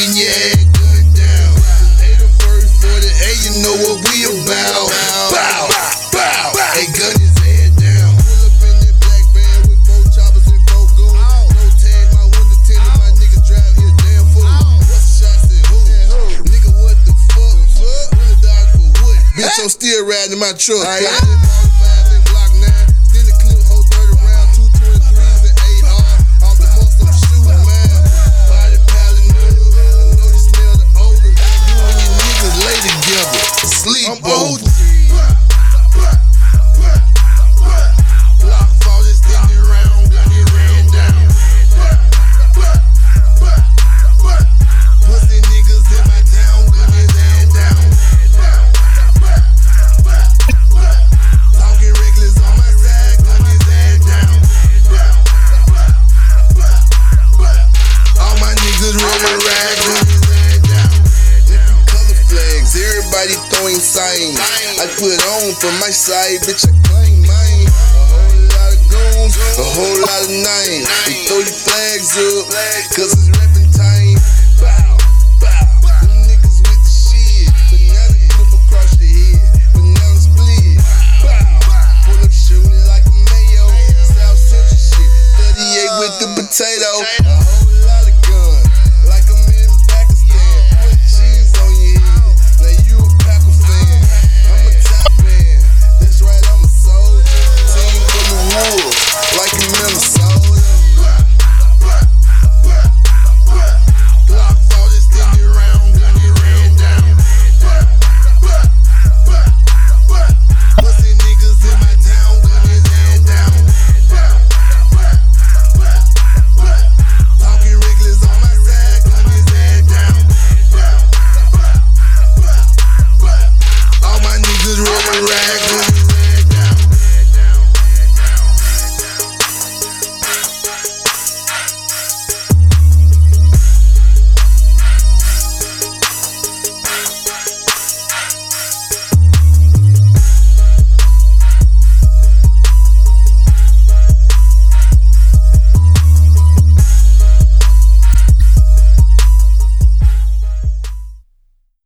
getting your head gunned down. 81st, 48, you know what we about. Bow, bow, they gun his head down. Pull up in that black van with 4 choppers and 4 goons. No tag, my window tinted, my niggas drive here damn fool. What's the shot said who? Nigga, what the fuck? Really dodge for what? Bitch, I'm still riding my truck. I'm old. Block fall this thing around, gun it ran down. Pussy niggas in my town, gun his head down. Talking reckless on my side, gun his head down. All my niggas really rag, gun his head down. Color flags, everybody throwing signs. I put on for my side, bitch, I claim mine. A whole lot of goons, a whole lot of names. They throw your flags up, cause it's rap.